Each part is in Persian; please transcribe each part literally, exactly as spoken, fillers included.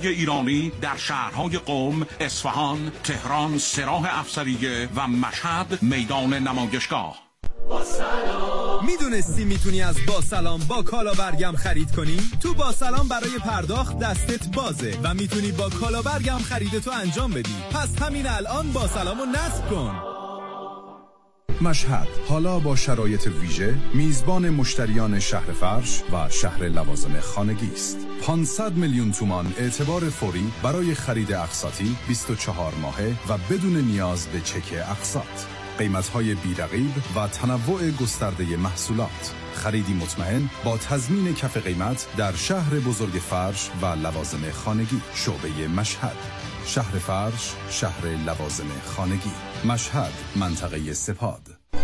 ایرانی در شهرهای قم، اصفهان، تهران، سراح افسریه و مشهد میدان نمایشگاه. میدونستی میتونی از با سلام با کالا برگم خرید کنی؟ تو با سلام برای پرداخت دستت بازه و میتونی با کالا برگم خریدتو انجام بدی. پس همین الان با سلامو نصب کن. مشهد حالا با شرایط ویژه میزبان مشتریان شهر فرش و شهر لوازم خانگی است. پانصد میلیون تومان اعتبار فوری برای خرید اقساطی بیست و چهار ماهه و بدون نیاز به چک اقساط. قیمت‌های بی‌رقیب و تنوع گسترده محصولات. خریدی مطمئن با تضمین کف قیمت در شهر بزرگ فرش و لوازم خانگی. شعبه مشهد، شهر فرش، شهر لوازم خانگی. مشهد، منطقه سپاد.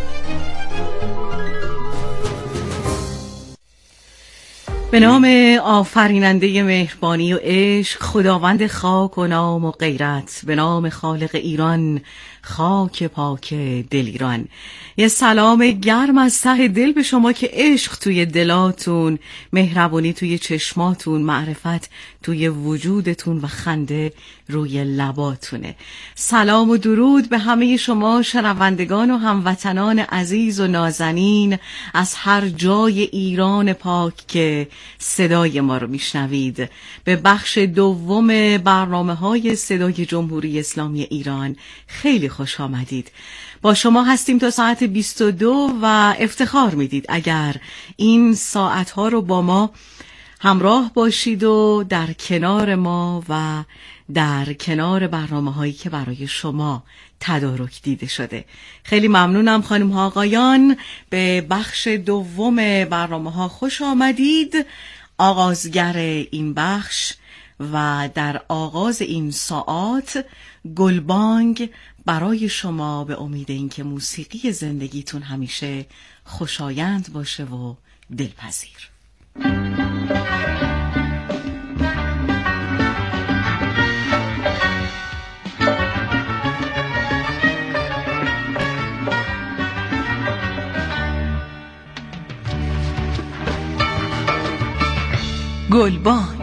به نام آفریننده مهربانی و عشق، خداوند خاک و نام و غیرت، به نام خالق ایران، خاک پاک دل ایران. یه سلام گرم از ته دل به شما که عشق توی دلاتون، مهربانی توی چشماتون، معرفت توی وجودتون و خنده روی لباتونه. سلام و درود به همه شما شنوندگان و هموطنان عزیز و نازنین از هر جای ایران پاک که صدای ما رو میشنوید. به بخش دوم برنامه‌های صدای جمهوری اسلامی ایران خیلی خوش آمدید. با شما هستیم تا ساعت بیست و دو و افتخار میدید اگر این ساعتها رو با ما همراه باشید و در کنار ما و در کنار برنامه هایی که برای شما تدارک دیده شده. خیلی ممنونم خانم ها آقایان. به بخش دوم برنامه ها خوش آمدید. آغازگر این بخش و در آغاز این ساعت گلبانگ برای شما، به امید اینکه موسیقی زندگیتون همیشه خوشایند باشه و دلپذیر. گلبانگ.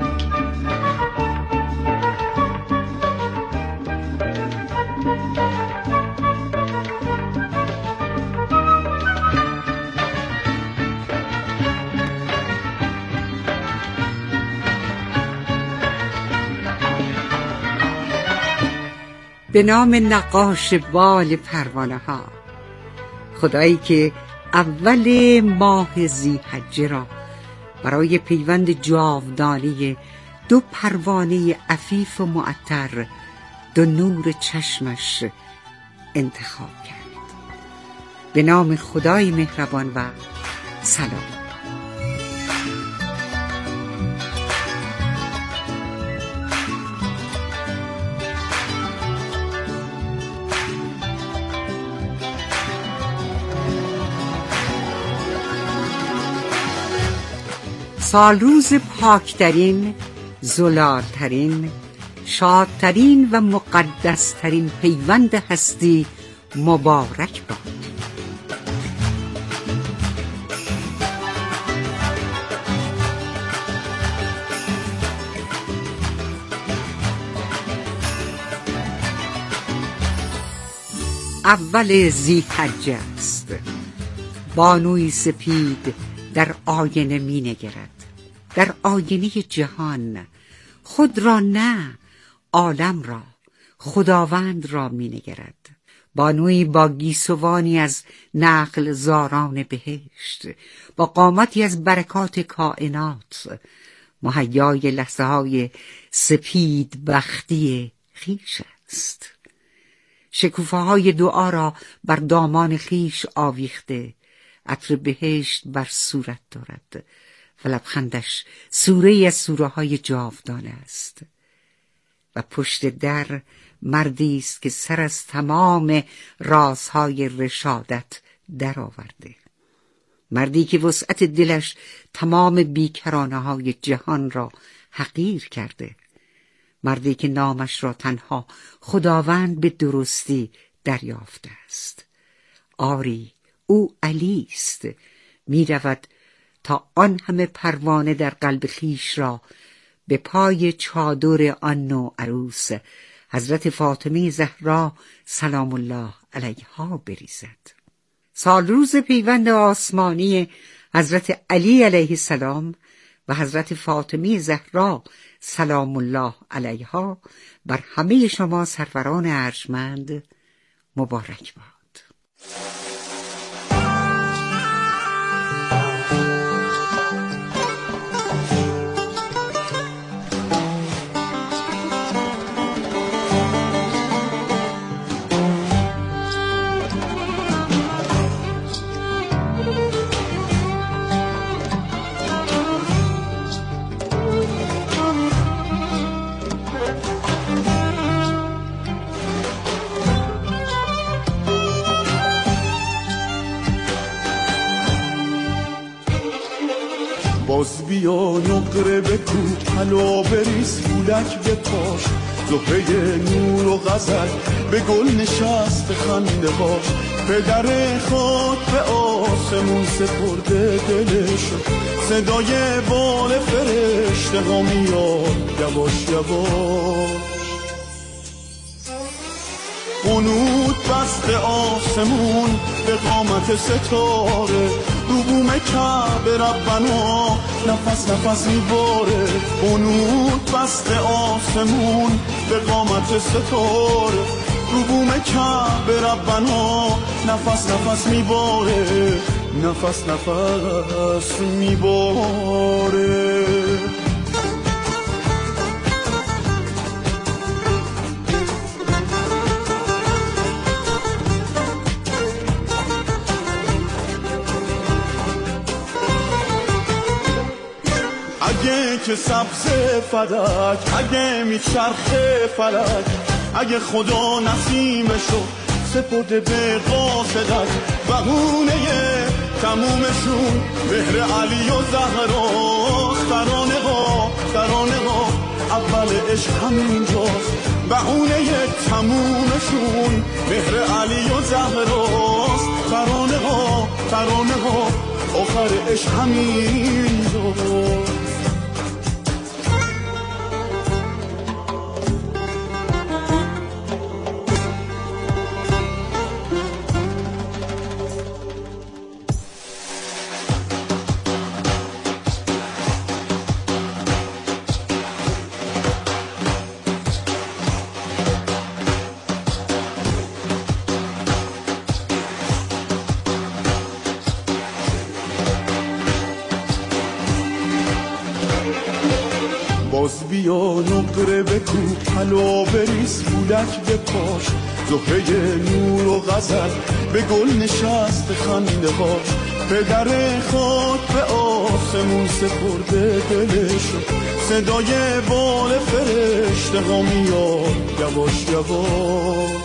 به نام نقاش بال پروانه ها، خدایی که اول ماه ذی‌حجه را برای پیوند جاودانی دو پروانه عفیف و معطر، دو نور چشمش انتخاب کرد. به نام خدای مهربان و سلام. سال روز پاکترین، زلالترین، شادترین و مقدسترین پیوند هستی مبارک باد. اول ذی‌حجه است. بانوی سپید در آینه می نگرد، در آینه جهان، خود را نه، عالم را، خداوند را می نگرد. بانوی با گیسوانی از نقل زاران بهشت، با قامتی از برکات کائنات، مهیای لحظه های سپید بختی خیش است. شکوفه های دعا را بر دامان خیش آویخته، عطر بهشت بر صورت دارد و لبخندش سوره از سوره های جاودانه است. و پشت در مردی است که سر از تمام رازهای رشادت در آورده. مردی که وسعت دلش تمام بیکرانه های جهان را حقیر کرده. مردی که نامش را تنها خداوند به درستی دریافته است. آری، او علی است، می رود تا آن همه پروانه در قلب خیش را به پای چادر آن نو عروس حضرت فاطمه زهرا سلام الله علیها بریزد. سال روز پیوند آسمانی حضرت علی علیه السلام و حضرت فاطمه زهرا سلام الله علیها بر همه شما سروران ارجمند مبارک باد. باز بیا نقره بکو حلا بریز فولک به پاش، زهره نور و غزل به گل نشست خنده هاش. پدر خاک به آسمون سپرده دلشو، صدای بال فرشته ها میاد یواش یواش. قنوت بست آسمون به قامت ستاره، رو بوم کعبه ربنا نفس نفس میباره. قنوت بست آسمون به قامت ستاره، رو بوم کعبه ربنا نفس نفس میباره، نفس نفس میباره. اگه که سبز فلک، اگه میچرخه فلک، اگه خدا نسیمشو سپرده به قاصدک. بهونه تمومشون مهر علی و زهراست. ترانه ها ترانه ها اول عشق همینجاست. بهونه تمومشون مهر علی و زهراست. ترانه ها ترانه ها آخر عشق همینجاست. باز بیا نقره بکو حلا بریز فولک به پاش، زهره نور و غزل به گل نشست خنده هاش. پدر خاک به آسمون سپرده دلشو، صدای بال فرشته ها میاد یواش یواش.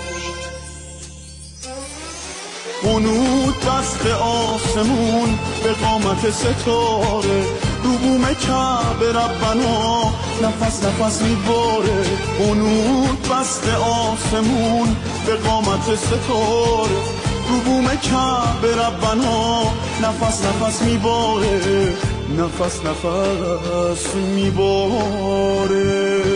قنوت بست آسمون به قامت ستاره، رو بوم کعبه ربنا نفس نفس میباره. قنوت بست آسمون به قامت ستاره، رو بوم کعبه ربنا نفس نفس میباره، نفس نفس میباره.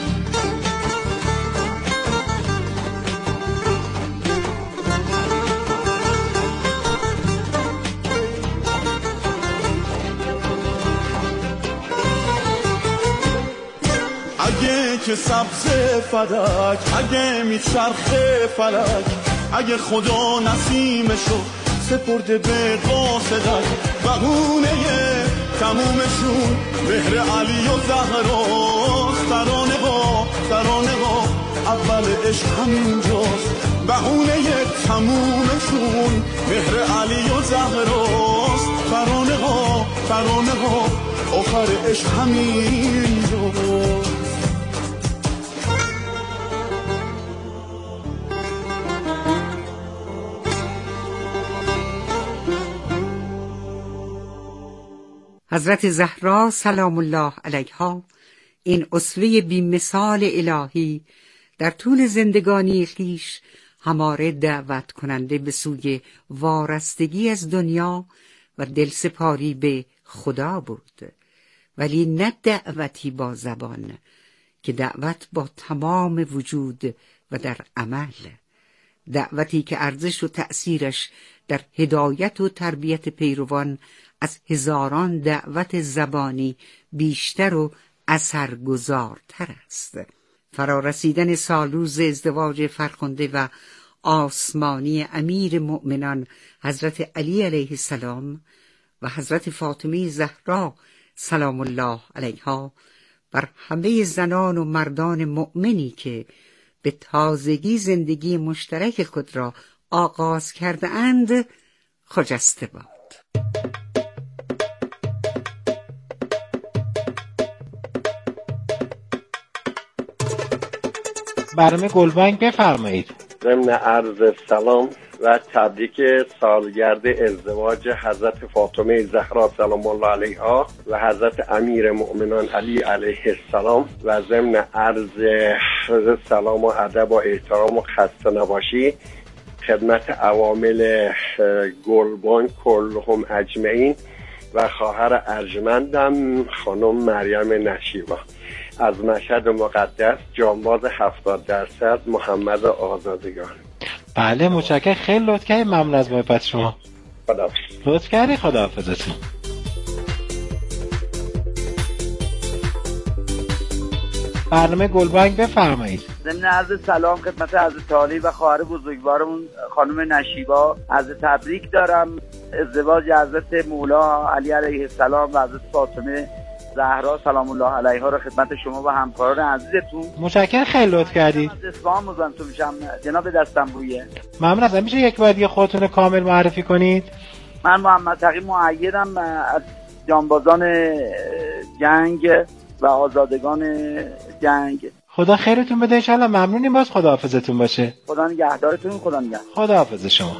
اگه که سبز فلک، اگه میچرخه فلک، اگه خدا نسیمشو سپرده به قاصدک. بهونه تمومشون مهر علی و زهراست. ترانه ها ترانه ها اول عشق همینجاست. بهونه تمومشون مهر علی و زهراست. ترانه ها ترانه ها آخر عشق همینجاست. حضرت زهرا سلام الله علیها این اسوه بی‌مثال الهی در طول زندگانی خویش هماره دعوت کننده به سوی وارستگی از دنیا و دلسپاری به خدا بود ولی نه دعوتی با زبان، که دعوت با تمام وجود و در عمل، دعوتی که ارزش و تأثیرش در هدایت و تربیت پیروان از هزاران دعوت زبانی بیشتر و اثرگذارتر است. فرارسیدن سالروز ازدواج فرخنده و آسمانی امیر مؤمنان حضرت علی علیه السلام و حضرت فاطمه زهرا سلام الله علیها بر همه زنان و مردان مؤمنی که به تازگی زندگی مشترک خود را آغاز کرده اند خجسته باد. برنامه گلبانگ بفرمایید. ضمن عرض سلام و تبریک سالگرد ازدواج حضرت فاطمه زهرا سلام الله علیها و حضرت امیر مؤمنان علی علیه السلام و ضمن عرض سلام و ادب و احترام و خسته نباشی خدمت عوامل گلبانگ کلهم اجمعین و خواهر ارجمندم خانم مریم نشیبا از مشهد مقدس، جانباز هفتاد درصد، محمد آزادگان. بله متشکرم، خیلی لطف کردید، ممنون از محبت شما. خداحافظ. لطف کردید، خداحافظتون. برنامه گلبانگ بفرمایید. ضمن عرض سلام خدمت حضرت عالی و خواهر بزرگوارمون خانم نشیبا، عرض تبریک دارم ازدواج حضرت مولا علی علیه السلام و حضرت فاطمه زهرا سلام الله علیها را خدمت شما و همکاران عزیزتون. متشکرم، خیلی لطف کردید. از اصفهان مزاحمتون میشم جناب دستنبویه. ممنون ازم. میشه یک بار دیگه خودتون کامل معرفی کنید؟ من محمد تقی مؤیدم از جانبازان جنگ و آزادگان جنگ. خدا خیرتون بده ان شاء الله. ممنونیم، باز خداحافظتون باشه. خدا نگهدارتون. خدا نگهدار. خداحافظ شما.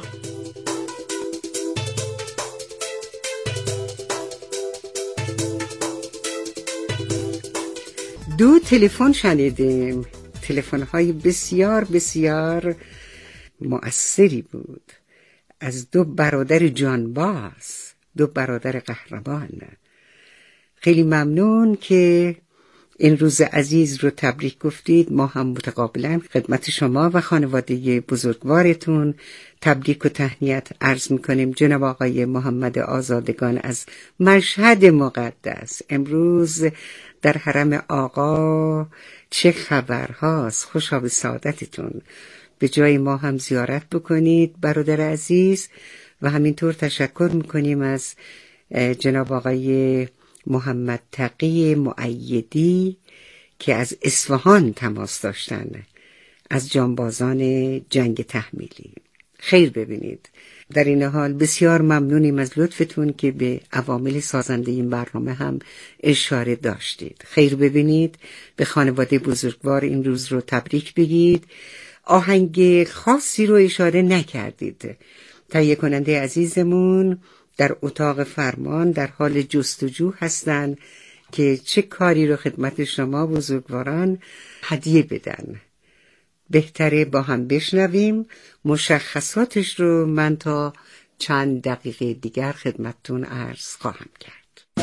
دو تلفن شنیدیم، تلفن‌های بسیار بسیار مؤثری بود از دو برادر جانباز، دو برادر قهرمان. خیلی ممنون که این روز عزیز رو تبریک گفتید. ما هم متقابلا خدمت شما و خانواده بزرگوارتون تبریک و تهنیت عرض میکنیم. جناب آقای محمد آزادگان از مشهد مقدس، امروز در حرم آقا چه خبر هاست؟ خوشا به سعادتتون. به جای ما هم زیارت بکنید برادر عزیز. و همینطور تشکر میکنیم از جناب آقای محمد تقی مؤیدی که از اصفهان تماس داشتن، از جانبازان جنگ تحمیلی. خیر ببینید. در این حال بسیار ممنونیم از لطفتون که به عوامل سازنده این برنامه هم اشاره داشتید. خیر ببینید. به خانواده بزرگوار این روز رو تبریک بگید. آهنگ خاصی رو اشاره نکردید. تهیه کننده عزیزمون در اتاق فرمان در حال جستجو هستن که چه کاری رو خدمت شما بزرگواران هدیه بدن. بهتره با هم بشنویم. مشخصاتش رو من تا چند دقیقه دیگر خدمتتون عرض خواهم کرد.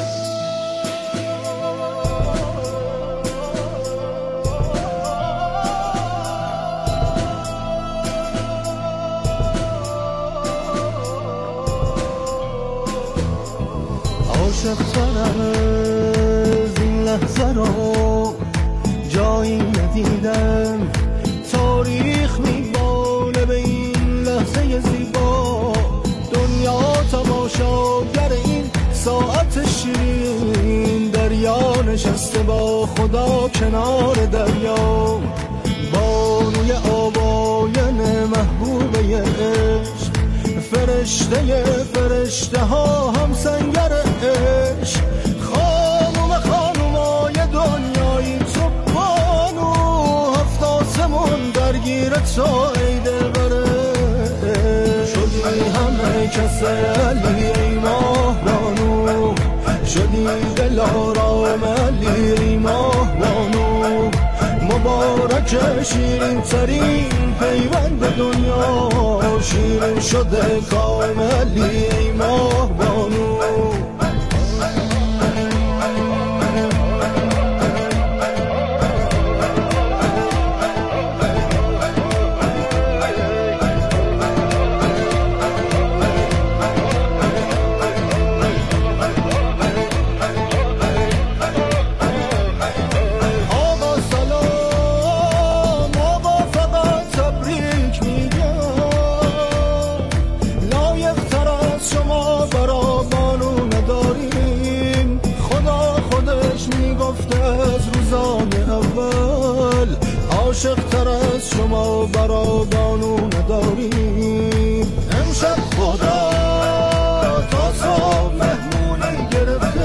عاشق‌تر از این لحظه رو جایی ندیدم، تاریخ میباله به این لحظه زیبا، دنیا تماشاگر این ساعت شیرین، دریا نشسته با خدا کنار دریا، بانوی آواین محبوبه عشق، فرشته فرشته ها هم سنگر عشق، خانوم خانومای دنیایی تو بانو، هفت آسمون درگیر تو ای دلبره، شدی همه کس علی ای ماه بانو، شدی دل آرام علی ای ماه بانو، مبارک شیرین ترین پیوند دنیا، شیرین شده کاملی ای ماه بانو. عاشق تر از شما برا بانو نداریم. امشب خدا تا صبح مهمونی گرفته،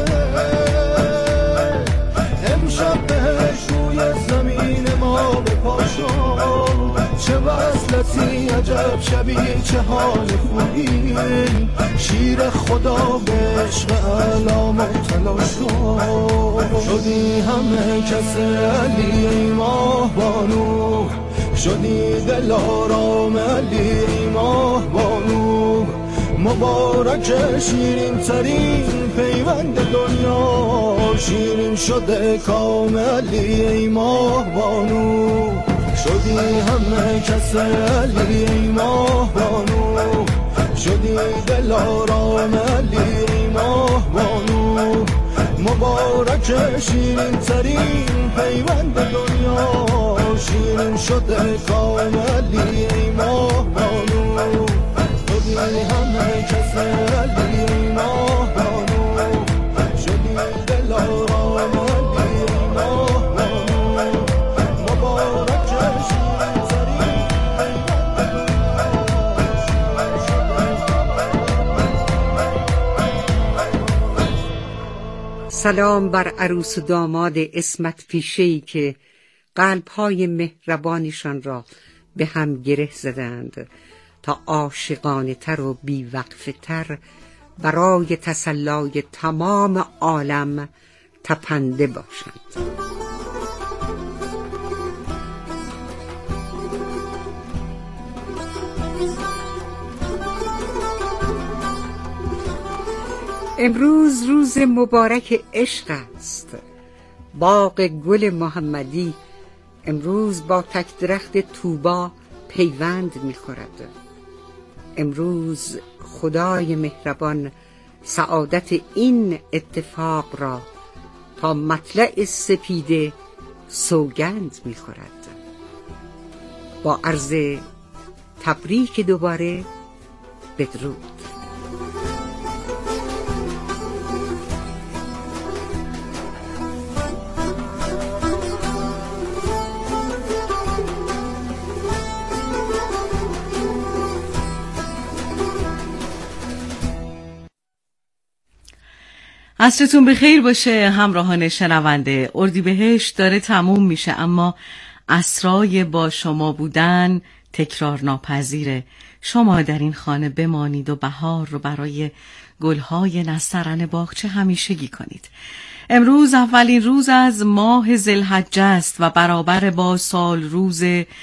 امشب بهش روی زمین ما بپاشو. چه وصلتی عجب شبیه چه حال خوبی، شیر خدا به عشق علام و تلاش کن. شدی همه کس علی ای ماه بانو، شدی دل آرام علی ای ماه بانو. مبارک شیرین ترین پیوند دنیا، شیرین شده کام علی ای ماه بانو. شدی همه کس علی ای ماه بانو، شدی دل آرام علی ای ماه بانو. مبارک شیرین ترین پیوند دنیا، شیرین شده کام علی ای ماه بانو. شدی همه کس علی ای ماه بانو، شدی دل آرام علی ای ماه بانو. مبارک سلام بر عروس و داماد عصمت پیشه‌ای که قلب‌های مهربانشان را به هم گره زدند تا عاشقانه تر و بی‌وقفه تر برای تسلای تمام عالم تپنده باشند. امروز روز مبارک عشق است. باغ گل محمدی امروز با تک درخت طوبا پیوند می‌خورد. امروز خدای مهربان سعادت این اتفاق را تا مطلع سپیده سوگند می‌خورد. با عرض تبریک دوباره، بدرود. عصرتون بخیر باشه همراهان شنونده. اردیبهشت داره تموم میشه، اما اسرای با شما بودن تکرار ناپذیره. شما در این خانه بمانید و بهار رو برای گلهای نسترن باغچه همیشگی کنید. امروز اولین روز از ماه ذوالحجه است و برابر با سال روز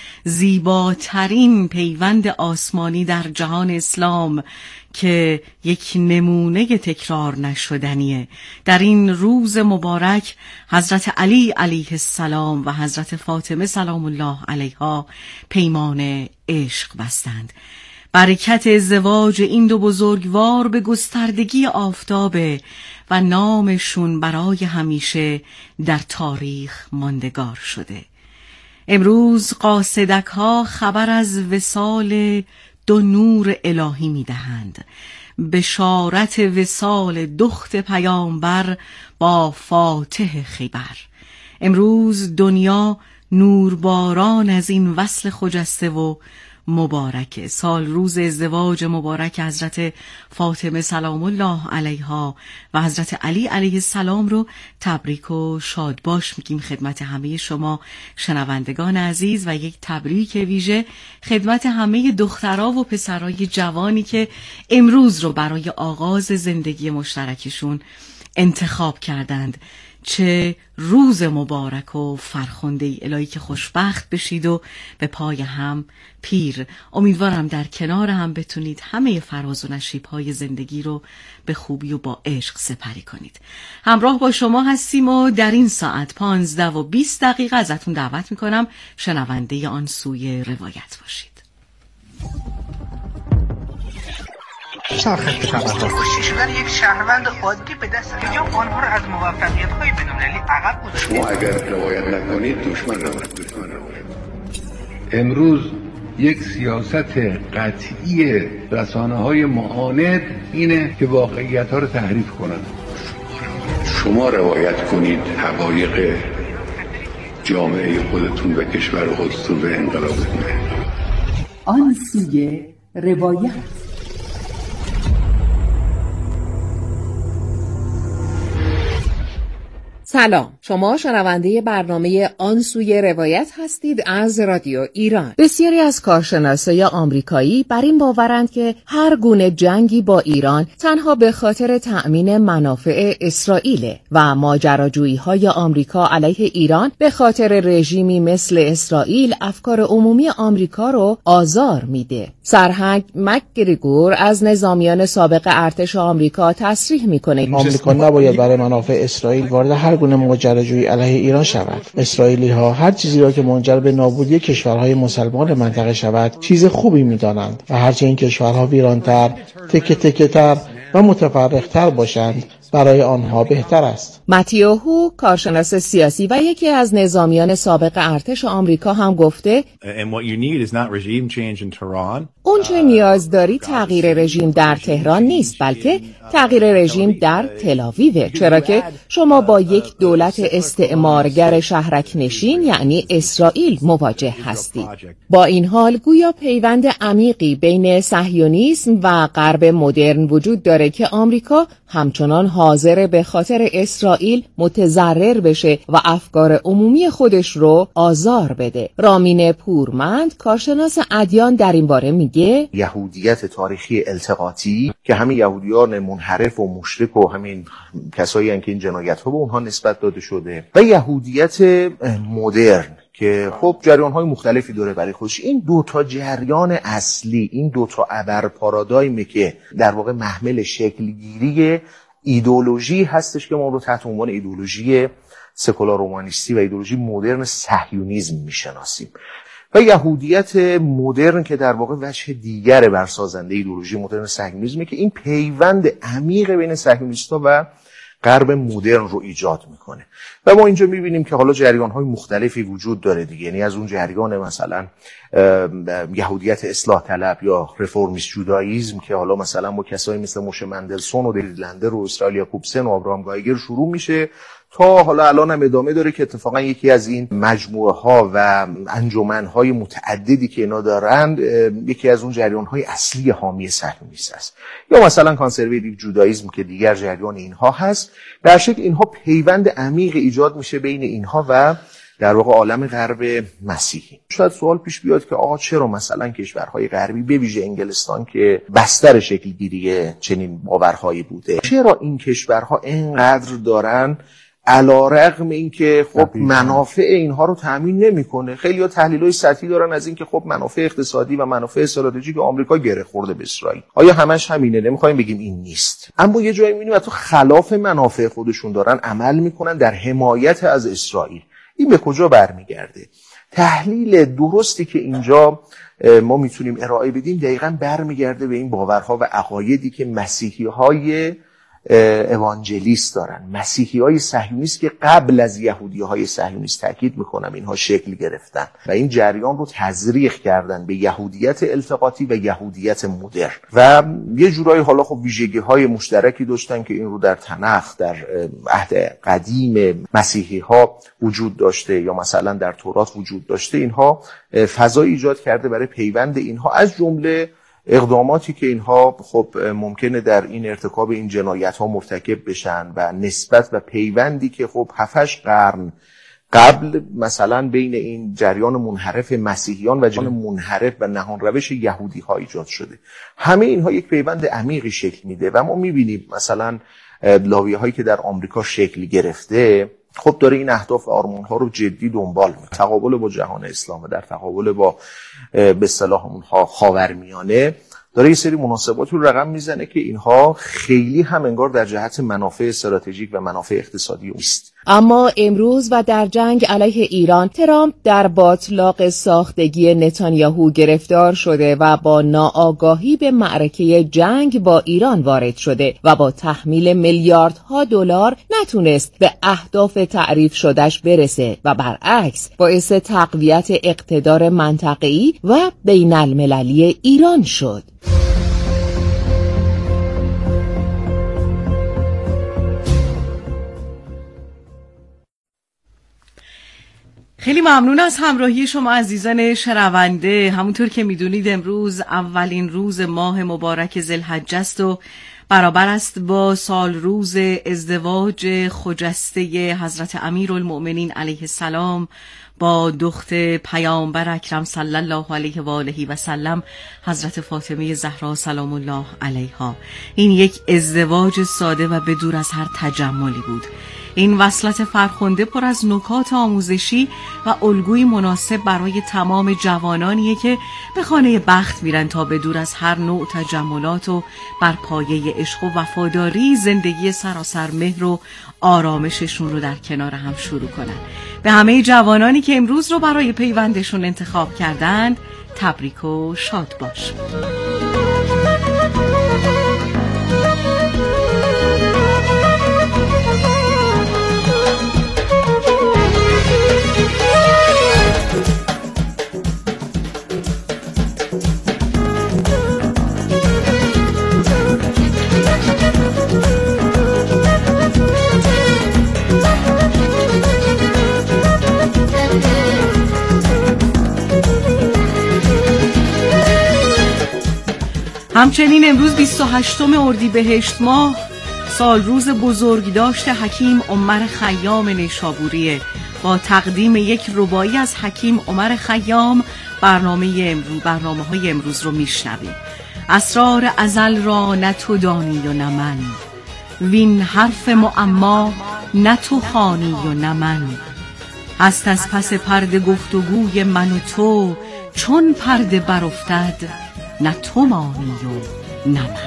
زیباترین پیوند آسمانی در جهان اسلام که یک نمونه تکرار نشدنیه. در این روز مبارک حضرت علی علیه السلام و حضرت فاطمه سلام الله علیها پیمان عشق بستند. برکت ازدواج این دو بزرگوار به گستردگی آفتابه و نامشون برای همیشه در تاریخ ماندگار شده. امروز قاصدک ها خبر از وصال دو نور الهی می دهند. بشارت وصال دخت پیامبر با فاتح خیبر. امروز دنیا نورباران از این وصل خجسته و مبارک. سال روز ازدواج مبارک حضرت فاطمه سلام الله علیها و حضرت علی علیه السلام رو تبریک و شادباش میگیم خدمت همه شما شنوندگان عزیز، و یک تبریک ویژه خدمت همه دخترها و پسرای جوانی که امروز رو برای آغاز زندگی مشترکشون انتخاب کردند. چه روز مبارک و فرخنده ای. الهی که خوشبخت بشید و به پای هم پیر. امیدوارم در کنار هم بتونید همه فراز و نشیب‌های زندگی رو به خوبی و با عشق سپری کنید. همراه با شما هستیم و در این ساعت پانزده و بیست دقیقه ازتون دعوت میکنم شنونده آن سوی روایت باشید. سرخط خبرها کشته شدن یک شهروند عادی به دست که آنها را از موفقیت‌های بین‌المللی عقب گذاشته. شما اگر روایت نکنید دشمن روایت دشمن روایت امروز یک سیاست قطعی رسانه‌های معاند اینه که واقعیت‌ها رو تحریف کنند. شما روایت کنید حقایق جامعه خودتون و کشور خودتون به انقلاب کنید. آن سوی روایت. سلام، شما شنونده برنامه آن سوی روایت هستید از رادیو ایران. بسیاری از کارشناسای آمریکایی بر این باورند که هر گونه جنگی با ایران تنها به خاطر تأمین منافع اسرائیل و ماجراجویی‌های آمریکا علیه ایران به خاطر رژیمی مثل اسرائیل افکار عمومی آمریکا رو آزار میده. سرهنگ مک‌گریگور از نظامیان سابق ارتش آمریکا تصریح میکنه آمریکا نباید برای منافع اسرائیل وارد هر گونه ماجراجویی علیه ایران شود. اسرائیلی ها هر چیزی را که منجر به نابودی کشورهای مسلمان منطقه شود چیز خوبی می‌دانند و هرچه این کشورها ویرانتر، تکه تکه تر و متفرق تر باشند برای آنها بهتر است. متیو هو، کارشناس سیاسی و یکی از نظامیان سابق ارتش آمریکا هم گفته اون چه نیاز داری تغییر رژیم در تهران نیست، بلکه تغییر رژیم در تل‌آویو، چرا که شما با یک دولت استعمارگر شهرک نشین یعنی اسرائیل مواجه هستید. با این حال گویا پیوند عمیقی بین صهیونیسم و غرب مدرن وجود داره که آمریکا همچنان حاضر به خاطر اسرائیل متضرر بشه و افکار عمومی خودش رو آزار بده. رامین پورمند، کارشناس ادیان، در این باره میگه یهودیت تاریخی التقاطی که همین یهودیان منحرف و مشرک و همین کسایی هستند که این جنایت‌ها به اونها نسبت داده شده و یهودیت مدرن که خب جریان‌های مختلفی داره برای خودش. این دو تا جریان اصلی، این دو تا ابر پارادایمی که در واقع محمل شکلگیری ایدئولوژی هستش که ما رو تحت عنوان ایدئولوژی سکولار رومانیستی و ایدئولوژی مدرن صهیونیسم میشناسیم و یهودیت مدرن که در واقع وجه دیگر برسازنده ایدئولوژی مدرن صهیونیسم که این پیوند عمیق بین صهیونیست‌ها و غرب مدرن رو ایجاد میکنه و ما اینجا میبینیم که حالا جریان‌های مختلفی وجود داره دیگه، یعنی از اون جریان مثلا یهودیت اصلاح طلب یا رفرمیست جودائیسم که حالا مثلا با کسایی مثل موشه مندلسون و دیوید لندر و اسرائیل یاکوبسن و آبراهام گایگر شروع میشه تا حالا الان هم ادامه داره که اتفاقا یکی از این مجموعه ها و انجمن های متعددی که اینا دارند یکی از اون جریان های اصلی حامی صهیونیسم است، یا مثلا کانسرواتیو جودائیسم که دیگر جریان اینها هست. در شکل اینها پیوند عمیق ایجاد میشه بین اینها و در واقع عالم غرب مسیحی. شاید سوال پیش بیاد که آقا چرا مثلا کشورهای غربی به ویژه انگلستان که بستر شکلگیری چنین باورهایی بوده، چرا این کشورها اینقدر دارن علیرغم اینکه خب منافع اینها رو تامین نمیکنه؟ خیلی‌ها تحلیل‌های سطحی دارن از اینکه خب منافع اقتصادی و منافع استراتژیک آمریکا گره خورده به اسرائیل. آیا همش همینه؟ نمیخوایم بگیم این نیست، اما یه جایی می‌بینیم تو خلاف منافع خودشون دارن عمل میکنن در حمایت از اسرائیل. این به کجا برمیگرده؟ تحلیل درستی که اینجا ما میتونیم ارائه بدیم دقیقاً برمیگرده به این باورها و عقایدی که مسیحی‌های اوانجلیست دارن، مسیحی‌های صهیونیست که قبل از یهودی‌های صهیونیست، تاکید میکنم اینها شکل گرفتن و این جریان رو تزریق کردن به یهودیت التقاطی و یهودیت مدرن و یه جورایی حالا خب ویژگی‌های مشترکی داشتن که این رو در تنخ در عهد قدیم مسیحی‌ها وجود داشته یا مثلا در تورات وجود داشته. اینها فضای ایجاد کرده برای پیوند اینها، از جمله اقداماتی که اینها خب ممکنه در این ارتکاب این جنایت ها مرتکب بشن و نسبت و پیوندی که خب هفتش قرن قبل مثلا بین این جریان منحرف مسیحیان و جریان منحرف و نهان روش یهودی ها ایجاد شده. همه اینها یک پیوند عمیقی شکل میده و ما میبینیم مثلا لاویه هایی که در آمریکا شکل گرفته خب داره این اهداف و آرمان ها رو جدی دنبال میکنه، تقابل با جهان اسلام و در تقابل با به اصطلاح اونها خاورمیانه داره یه سری مناسبات رو رقم میزنه که اینها خیلی هم انگار در جهت منافع استراتژیک و منافع اقتصادی نیست. اما امروز و در جنگ علیه ایران، ترامپ در باطلاق ساختگی نتانیاهو گرفتار شده و با ناآگاهی به معرکه جنگ با ایران وارد شده و با تحمیل میلیاردها دلار نتونست به اهداف تعریف شدهش برسه و برعکس باعث تقویت اقتدار منطقه‌ای و بین المللی ایران شد. خیلی ممنون از همراهی شما عزیزان شنونده. همونطور که میدونید امروز اولین روز ماه مبارک ذوالحجه است و برابر است با سال روز ازدواج خجسته حضرت امیرالمؤمنین علیه السلام با دختر پیامبر اکرم صلی الله علیه و آله و سلم حضرت فاطمه زهرا سلام الله علیها. این یک ازدواج ساده و بدور از هر تجملی بود. این وصلت فرخنده پر از نکات آموزشی و الگوی مناسب برای تمام جوانانیه که به خانه بخت میرن تا به دور از هر نوع تجملات و بر پایه عشق و وفاداری زندگی سراسر مهر و آرامششون رو در کنار هم شروع کنن. به همه جوانانی که امروز رو برای پیوندشون انتخاب کردند تبریک و شاد باش. همچنین امروز بیست و هشتم اردیبهشت ماه سال روز بزرگداشت حکیم عمر خیام نیشابوریه. با تقدیم یک رباعی از حکیم عمر خیام برنامه امروز برنامه های امروز رو میشنویم. اسرار ازل را نه تو دانی و نه من، وین حرف معما نه تو خوانی و نه من. هست از پس پرده گفتگوی من و تو، چون پرده برافتد نه تو مانی و نه من.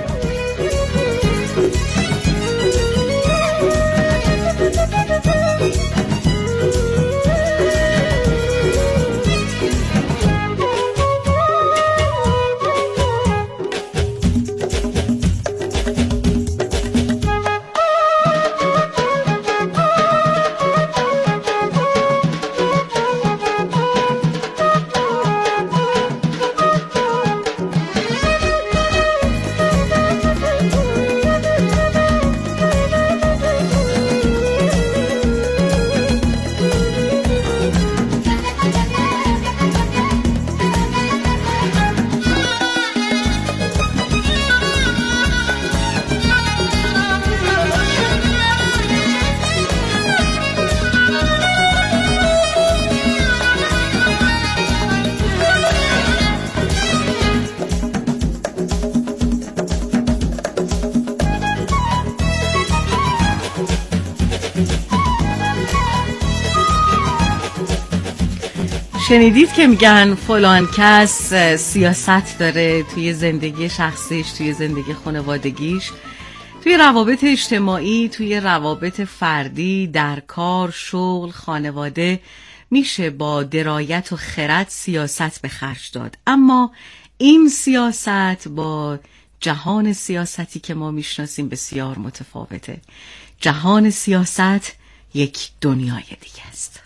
شنیدید که میگن فلان کس سیاست داره توی زندگی شخصیش، توی زندگی خانوادگیش، توی روابط اجتماعی، توی روابط فردی، در کار، شغل، خانواده میشه با درایت و خرد سیاست به خرج داد. اما این سیاست با جهان سیاستی که ما میشناسیم بسیار متفاوته. جهان سیاست یک دنیای دیگه است.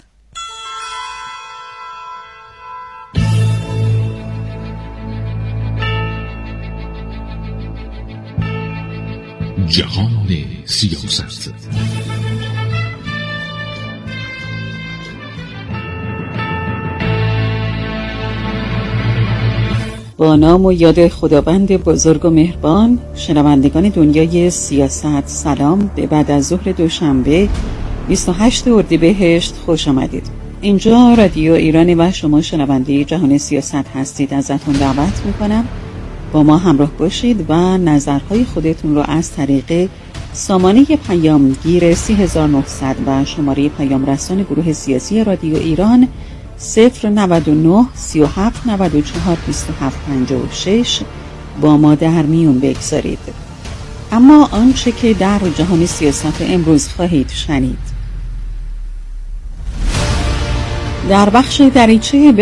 جهان سیاست. با نام و یاد خداوند بزرگ و مهربان، شنوندگان دنیای سیاست سلام. به بعد از ظهر دوشنبه بیست و هشتم اردیبهشت خوش آمدید. اینجا رادیو ایران و شما شنونده جهان سیاست هستید. ازتون دعوت میکنم با ما همراه باشید و نظرهای خودتون رو از طریق سامانه پیامگیر سه هزار و نهصد و شماره پیام رسان گروه سیاسی رادیو ایران صفر نود و نه سی و هفت نود و چهار بیست و هفت پنجاه و شش با ما در میون بگذارید. اما آنچه که در جهان سیاست امروز خواهید شنید، در بخش دریچه